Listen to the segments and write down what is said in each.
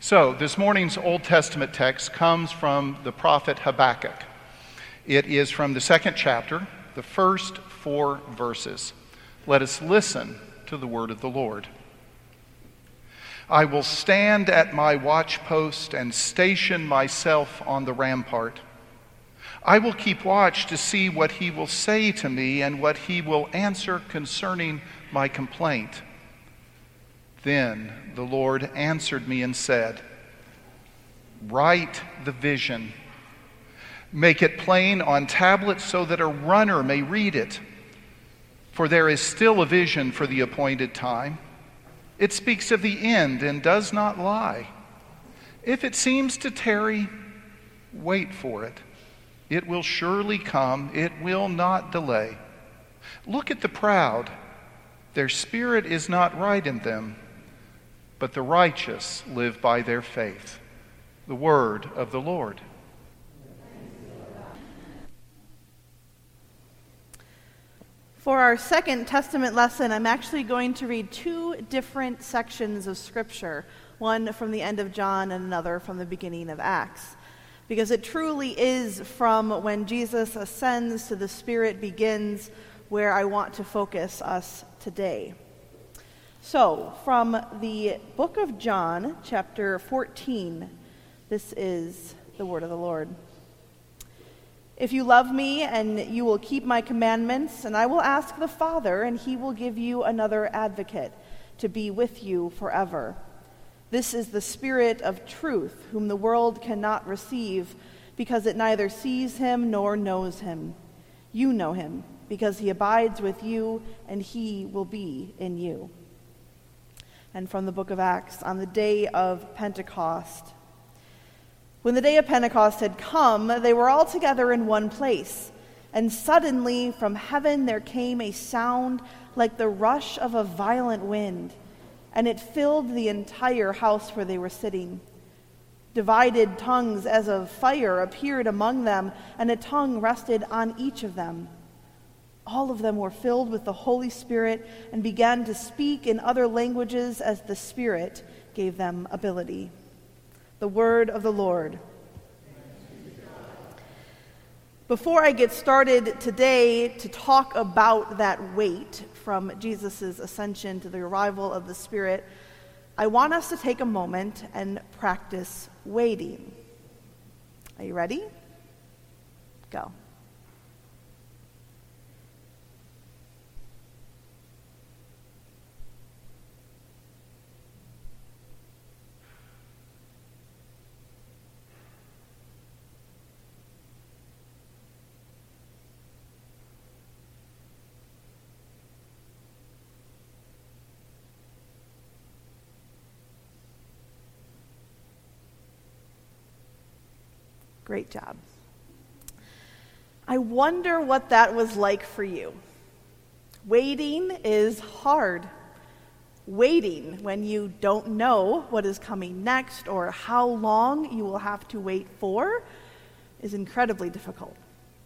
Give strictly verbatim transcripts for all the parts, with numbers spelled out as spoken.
So, this morning's Old Testament text comes from the prophet Habakkuk. It is from the second chapter, the first four verses. Let us listen to the word of the Lord. I will stand at my watchpost and station myself on the rampart. I will keep watch to see what he will say to me and what he will answer concerning my complaint. Then the Lord answered me and said, write the vision. Make it plain on tablets so that a runner may read it. For there is still a vision for the appointed time. It speaks of the end and does not lie. If it seems to tarry, wait for it. It will surely come. It will not delay. Look at the proud. Their spirit is not right in them, but the righteous live by their faith. The word of the Lord. For our second Testament lesson, I'm actually going to read two different sections of Scripture, one from the end of John and another from the beginning of Acts, because it truly is from when Jesus ascends to the Spirit begins where I want to focus us today. So, from the book of John, chapter fourteen, this is the word of the Lord. If you love me, and you will keep my commandments, and I will ask the Father, and he will give you another advocate to be with you forever. This is the Spirit of truth, whom the world cannot receive, because it neither sees him nor knows him. You know him, because he abides with you, and he will be in you. And from the book of Acts, on the day of Pentecost. When the day of Pentecost had come, they were all together in one place. And suddenly from heaven there came a sound like the rush of a violent wind, and it filled the entire house where they were sitting. Divided tongues as of fire appeared among them, and a tongue rested on each of them. All of them were filled with the Holy Spirit and began to speak in other languages as the Spirit gave them ability. The word of the Lord. Before I get started today to talk about that weight from Jesus' ascension to the arrival of the Spirit, I want us to take a moment and practice waiting. Are you ready? Go. Great job. I wonder what that was like for you. Waiting is hard. Waiting when you don't know what is coming next or how long you will have to wait for is incredibly difficult.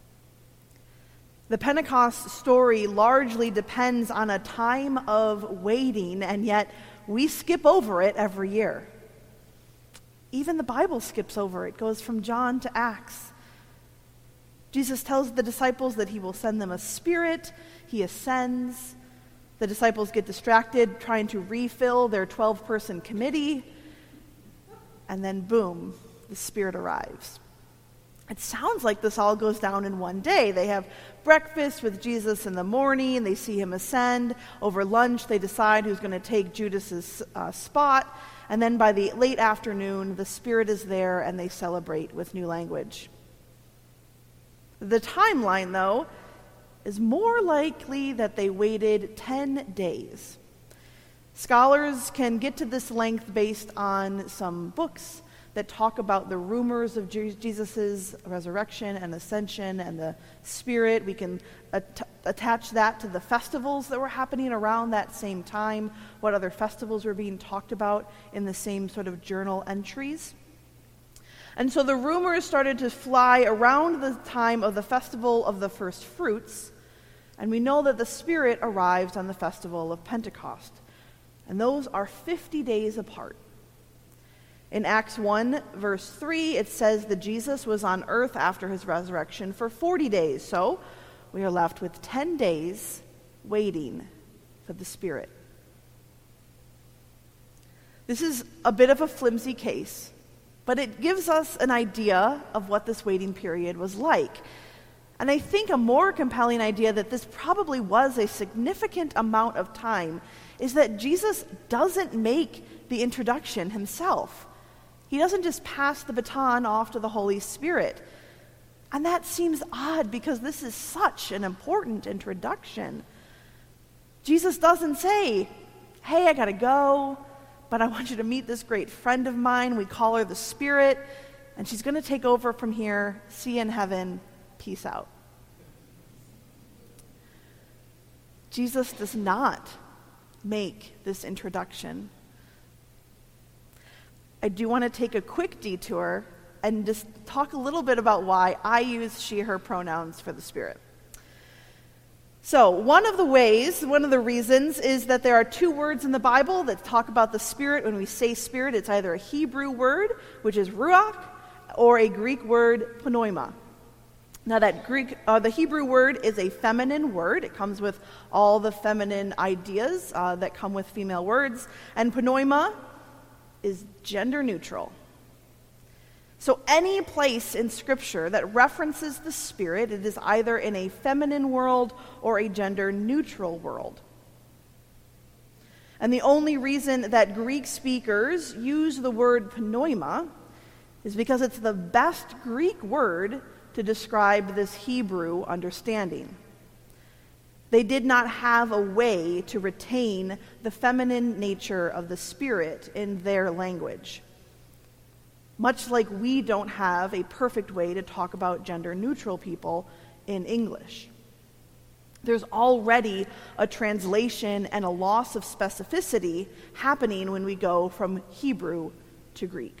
The Pentecost story largely depends on a time of waiting, and yet we skip over it every year. Even the Bible skips over it, goes from John to Acts. Jesus tells the disciples that he will send them a Spirit. He ascends. The disciples get distracted trying to refill their twelve-person committee. And then, boom, the Spirit arrives. It sounds like this all goes down in one day. They have breakfast with Jesus in the morning. They see him ascend. Over lunch, they decide who's going to take Judas's uh, spot. And then by the late afternoon, the Spirit is there and they celebrate with new language. The timeline, though, is more likely that they waited ten days. Scholars can get to this length based on some books that talk about the rumors of Jesus' resurrection and ascension and the Spirit. We can at- attach that to the festivals that were happening around that same time, what other festivals were being talked about in the same sort of journal entries. And so the rumors started to fly around the time of the festival of the first fruits, and we know that the Spirit arrives on the festival of Pentecost. And those are fifty days apart. In Acts one, verse three, it says that Jesus was on earth after his resurrection for forty days. So we are left with ten days waiting for the Spirit. This is a bit of a flimsy case, but it gives us an idea of what this waiting period was like. And I think a more compelling idea that this probably was a significant amount of time is that Jesus doesn't make the introduction himself. He doesn't just pass the baton off to the Holy Spirit. And that seems odd because this is such an important introduction. Jesus doesn't say, hey, I gotta go, but I want you to meet this great friend of mine. We call her the Spirit, and she's gonna take over from here. See you in heaven. Peace out. Jesus does not make this introduction. I do want to take a quick detour and just talk a little bit about why I use she, her pronouns for the Spirit. So, one of the ways, one of the reasons is that there are two words in the Bible that talk about the Spirit. When we say Spirit, it's either a Hebrew word, which is ruach, or a Greek word, pneuma. Now, that Greek, uh, the Hebrew word is a feminine word. It comes with all the feminine ideas uh, that come with female words. And pneuma is gender neutral. So any place in Scripture that references the Spirit, it is either in a feminine world or a gender neutral world. And the only reason that Greek speakers use the word pneuma is because it's the best Greek word to describe this Hebrew understanding. They did not have a way to retain the feminine nature of the Spirit in their language. Much like we don't have a perfect way to talk about gender-neutral people in English. There's already a translation and a loss of specificity happening when we go from Hebrew to Greek.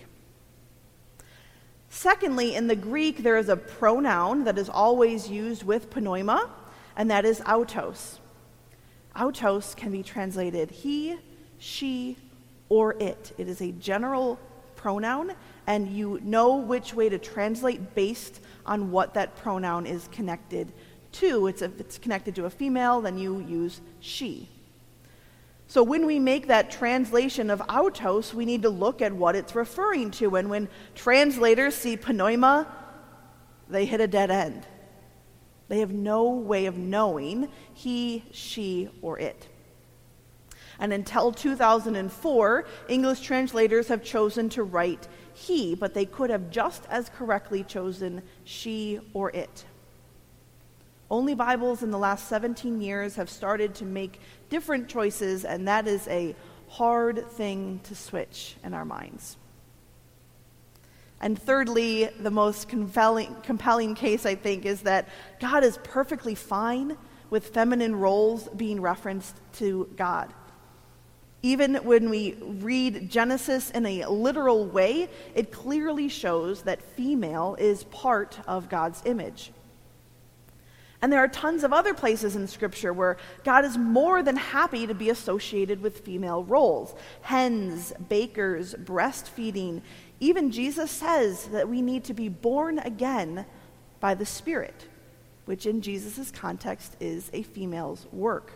Secondly, in the Greek, there is a pronoun that is always used with pneuma, and that is autos. Autos can be translated he, she, or it. It is a general pronoun, and you know which way to translate based on what that pronoun is connected to. It's if it's connected to a female, then you use she. So when we make that translation of autos, we need to look at what it's referring to. And when translators see pneuma, they hit a dead end. They have no way of knowing he, she, or it. And until two thousand four, English translators have chosen to write he, but they could have just as correctly chosen she or it. Only Bibles in the last seventeen years have started to make different choices, and that is a hard thing to switch in our minds. And thirdly, the most compelling, compelling case, I think, is that God is perfectly fine with feminine roles being referenced to God. Even when we read Genesis in a literal way, it clearly shows that female is part of God's image. And there are tons of other places in Scripture where God is more than happy to be associated with female roles. Hens, bakers, breastfeeding. Even Jesus says that we need to be born again by the Spirit, which in Jesus' context is a female's work.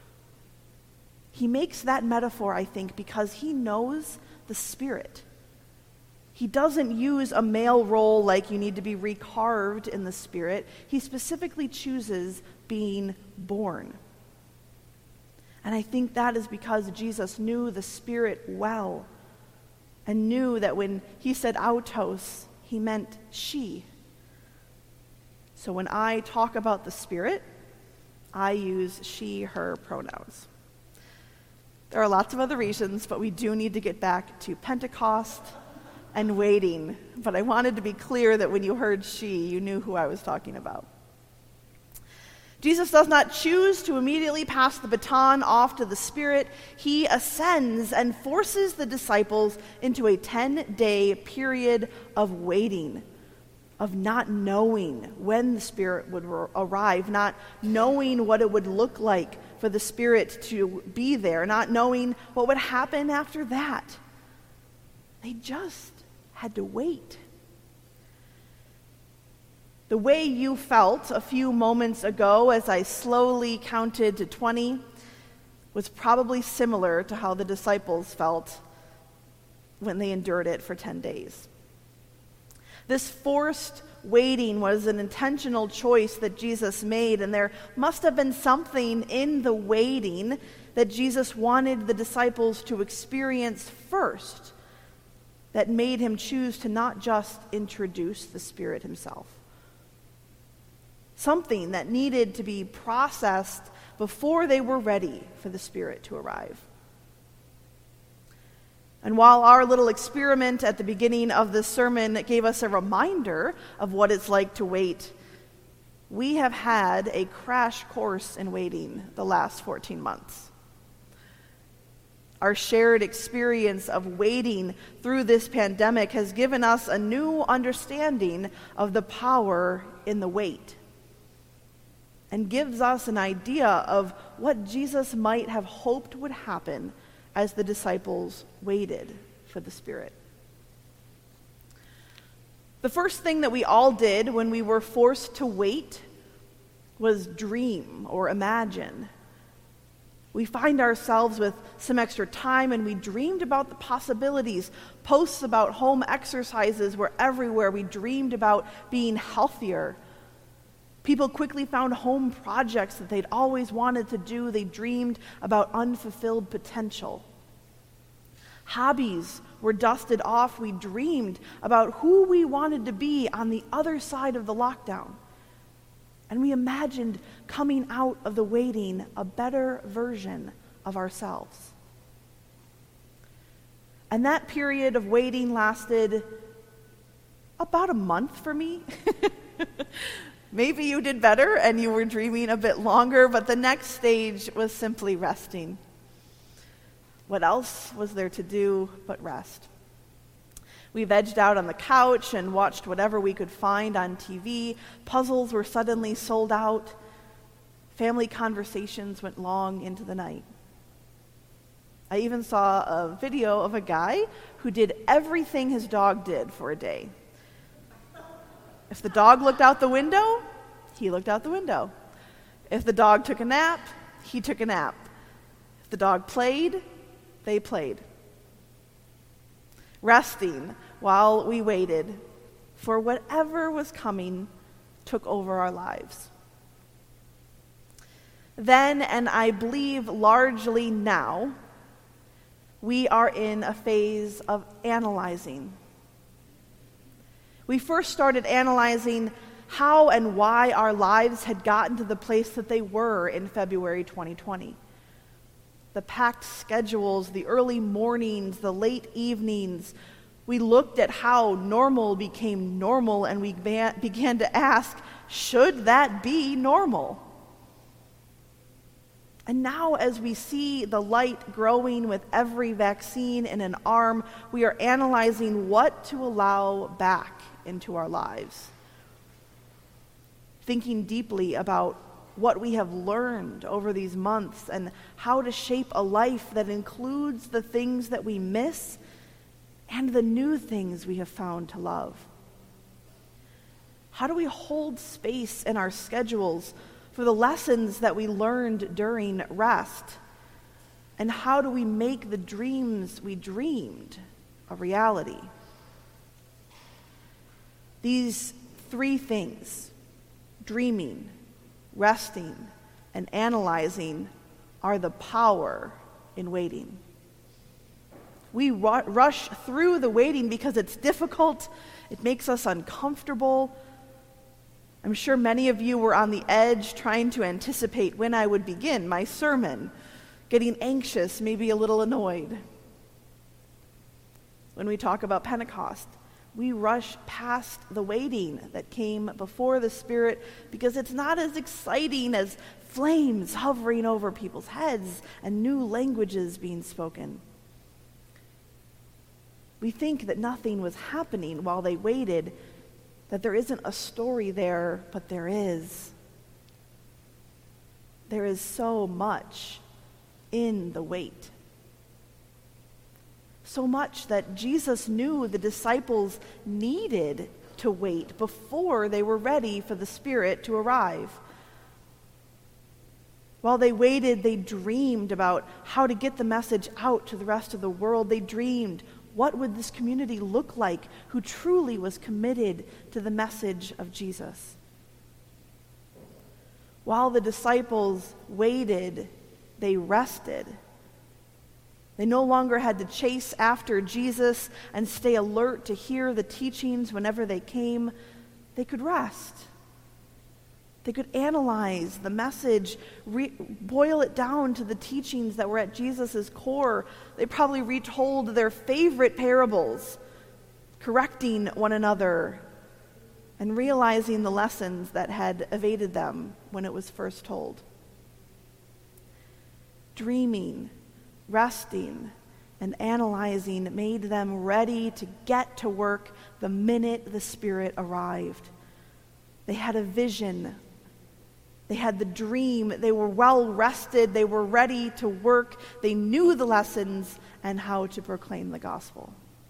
He makes that metaphor, I think, because he knows the Spirit. He doesn't use a male role like you need to be recarved in the Spirit. He specifically chooses being born. And I think that is because Jesus knew the Spirit well and knew that when he said autos, he meant she. So when I talk about the Spirit, I use she, her pronouns. There are lots of other reasons, but we do need to get back to Pentecost and waiting. But I wanted to be clear that when you heard she, you knew who I was talking about. Jesus does not choose to immediately pass the baton off to the Spirit. He ascends and forces the disciples into a ten-day period of waiting, of not knowing when the Spirit would arrive, not knowing what it would look like for the Spirit to be there, not knowing what would happen after that. They just had to wait. The way you felt a few moments ago as I slowly counted to twenty was probably similar to how the disciples felt when they endured it for ten days. This forced waiting was an intentional choice that Jesus made, and there must have been something in the waiting that Jesus wanted the disciples to experience first that made him choose to not just introduce the Spirit himself. Something that needed to be processed before they were ready for the Spirit to arrive. And while our little experiment at the beginning of this sermon gave us a reminder of what it's like to wait, we have had a crash course in waiting the last fourteen months. Our shared experience of waiting through this pandemic has given us a new understanding of the power in the wait, and gives us an idea of what Jesus might have hoped would happen as the disciples waited for the Spirit. The first thing that we all did when we were forced to wait was dream or imagine. We find ourselves with some extra time and we dreamed about the possibilities. Posts about home exercises were everywhere. We dreamed about being healthier. People quickly found home projects that they'd always wanted to do. They dreamed about unfulfilled potential. Hobbies were dusted off. We dreamed about who we wanted to be on the other side of the lockdown. And we imagined coming out of the waiting a better version of ourselves. And that period of waiting lasted about a month for me. Maybe you did better and you were dreaming a bit longer, but the next stage was simply resting. What else was there to do but rest? We vegged out on the couch and watched whatever we could find on T V. Puzzles were suddenly sold out. Family conversations went long into the night. I even saw a video of a guy who did everything his dog did for a day. If the dog looked out the window, he looked out the window. If the dog took a nap, he took a nap. If the dog played, they played. Resting while we waited for whatever was coming took over our lives. Then, and I believe largely now, we are in a phase of analyzing. We first started analyzing how and why our lives had gotten to the place that they were in February twenty twenty. The packed schedules, the early mornings, the late evenings. We looked at how normal became normal, and we began to ask, should that be normal? And now, as we see the light growing with every vaccine in an arm, we are analyzing what to allow back into our lives. Thinking deeply about what we have learned over these months and how to shape a life that includes the things that we miss and the new things we have found to love. How do we hold space in our schedules for the lessons that we learned during rest? And how do we make the dreams we dreamed a reality? These three things, dreaming, resting, and analyzing, are the power in waiting. We ru- rush through the waiting because it's difficult, it makes us uncomfortable. I'm sure many of you were on the edge trying to anticipate when I would begin my sermon, getting anxious, maybe a little annoyed. When we talk about Pentecost, we rush past the waiting that came before the Spirit because it's not as exciting as flames hovering over people's heads and new languages being spoken. We think that nothing was happening while they waited, that there isn't a story there, but there is. There is so much in the wait. So much that Jesus knew the disciples needed to wait before they were ready for the Spirit to arrive. While they waited, they dreamed about how to get the message out to the rest of the world. They dreamed, what would this community look like who truly was committed to the message of Jesus? While the disciples waited, they rested. They no longer had to chase after Jesus and stay alert to hear the teachings whenever they came. They could rest. They could analyze the message, re- boil it down to the teachings that were at Jesus' core. They probably retold their favorite parables, correcting one another and realizing the lessons that had evaded them when it was first told. Dreaming, resting, and analyzing made them ready to get to work the minute the Spirit arrived. They had a vision. They had the dream. They were well rested. They were ready to work. They knew the lessons and how to proclaim the gospel.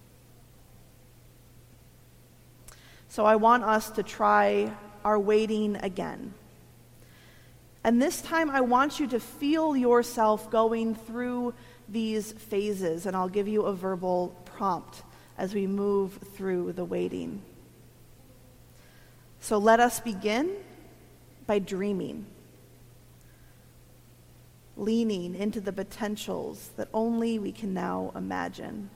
So I want us to try our waiting again. And this time I want you to feel yourself going through these phases, and I'll give you a verbal prompt as we move through the waiting. So let us begin by dreaming, leaning into the potentials that only we can now imagine.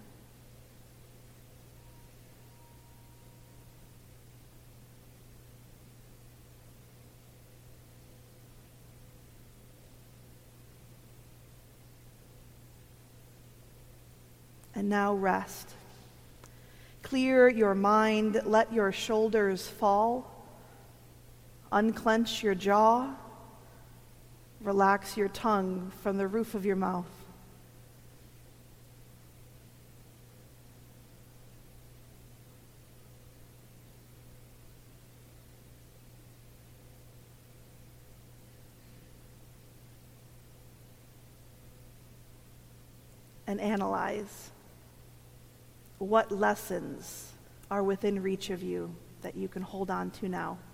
And now rest. Clear your mind, let your shoulders fall. Unclench your jaw. Relax your tongue from the roof of your mouth. And analyze. What lessons are within reach of you that you can hold on to now?